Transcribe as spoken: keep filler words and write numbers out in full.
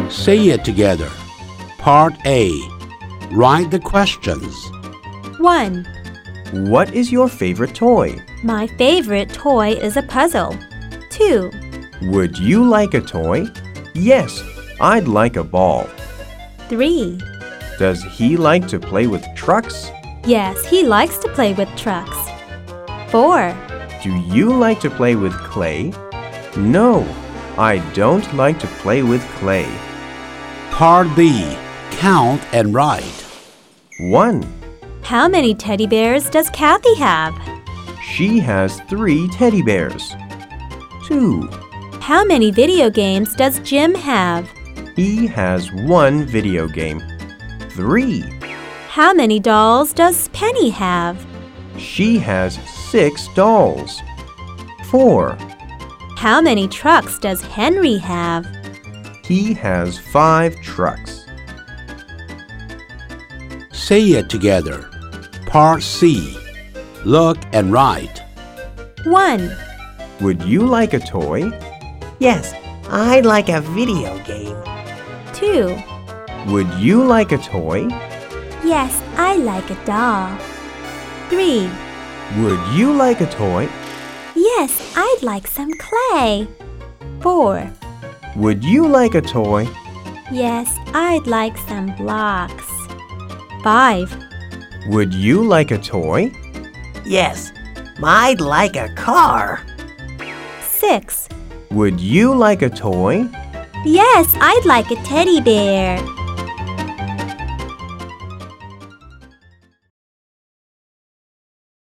Say it together. Part A. Write the questions. one. What is your favorite toy? My favorite toy is a puzzle. two. Would you like a toy? Yes, I'd like a ball. three. Does he like to play with trucks? Yes, he likes to play with trucks. four. Do you like to play with clay? No, I don't like to play with clay. Part B. Count and write. one. How many teddy bears does Kathy have? She has three teddy bears. two. How many video games does Jim have? He has one video game. three. How many dolls does Penny have? She has six dolls. four. How many trucks does Henry have? He has five trucks. Say it together. Part C. Look and write. one. Would you like a toy? Yes, I'd like a video game. two. Would you like a toy? Yes, I like a doll. three. Would you like a toy? Yes, I'd like some clay. four. Would you like a toy? Yes, I'd like some blocks. five. Would you like a toy? Yes, I'd like a car. six. Would you like a toy? Yes, I'd like a teddy bear.